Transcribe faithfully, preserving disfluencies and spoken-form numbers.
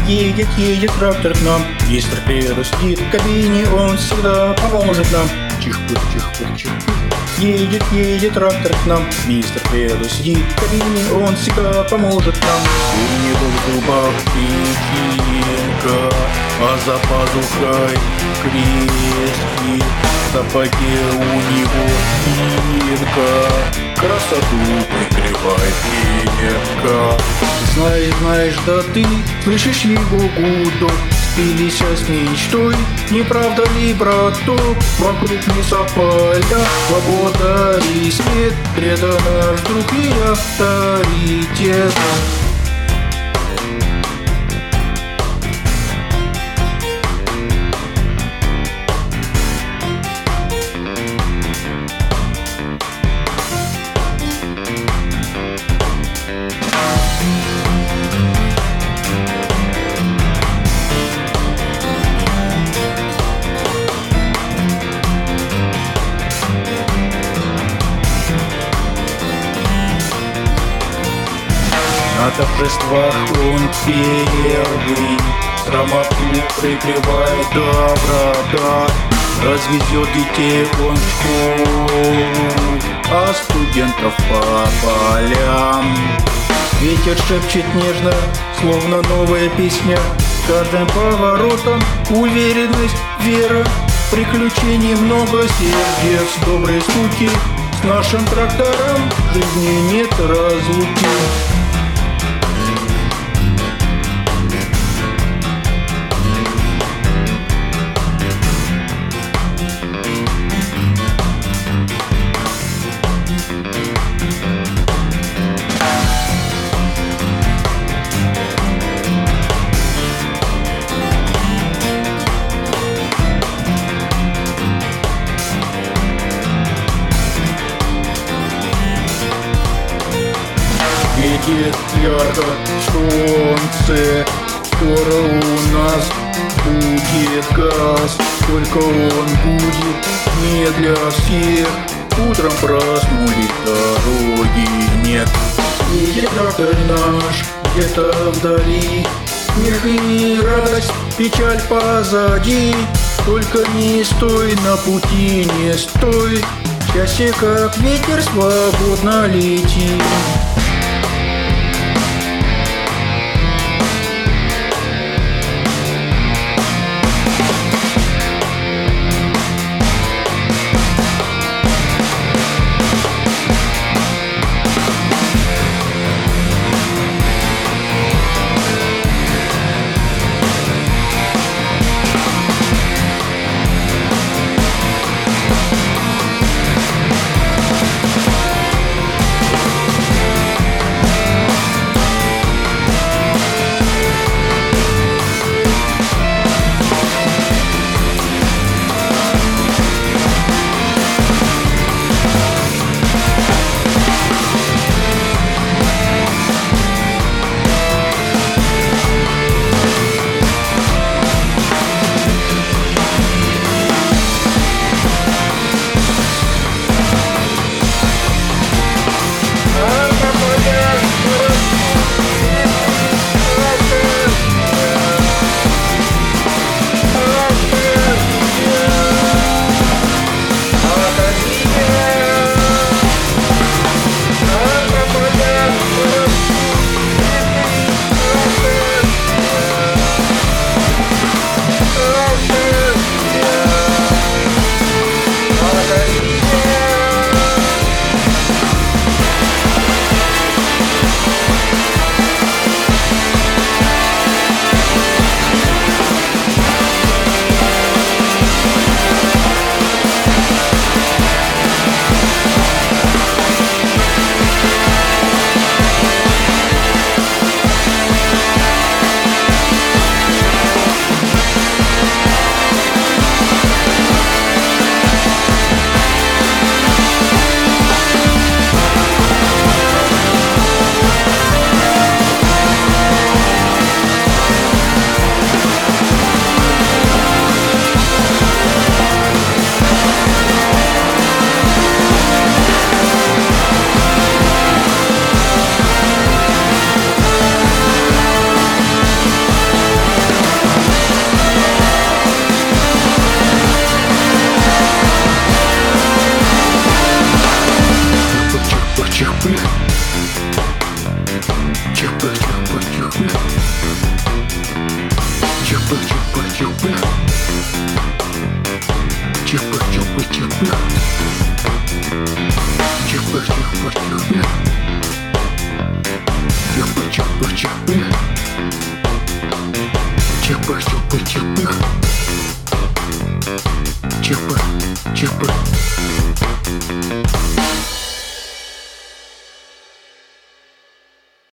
Едет, едет трактор к нам, мистер Преду сидит в кабине, он всегда поможет нам. Чих-пых, чих-пых, чих-пых. Едет, едет трактор к нам, мистер Преду сидит в кабине, он всегда поможет нам. У него в зубах печенька, а за пазухой крестик. В сапоге у него пинка, красоту прикрывает пенка. Знаешь, знаешь, да ты слышишь его гудок, спились с мечтой, не правда ли, браток? Вокруг лесополя, свобода и свет, Преда наш друг и авторитет. На торжествах он первый, грамоту прикрывает доброта. Развезет детей он в школу, а студентов по полям. Ветер шепчет нежно, словно новая песня, с каждым поворотом уверенность, вера. Приключений много, сердец доброй скуки, с нашим трактором жизни нет разлуки. Светит ярко солнце, скоро у нас будет газ. Только он будет не для всех, утром проснулись, дороги нет. Едет трактор наш где-то вдали, смех и радость, печаль позади. Только не стой на пути, не стой, счастье как ветер свободно летит. чих-пых-чих-пых. Чих-пых-чих-пых-чих-пых. Чих-пых-чих-пых-чих-пых. Чих-пых-чих-пых-чих-пых. Чих-пых-чих-пых.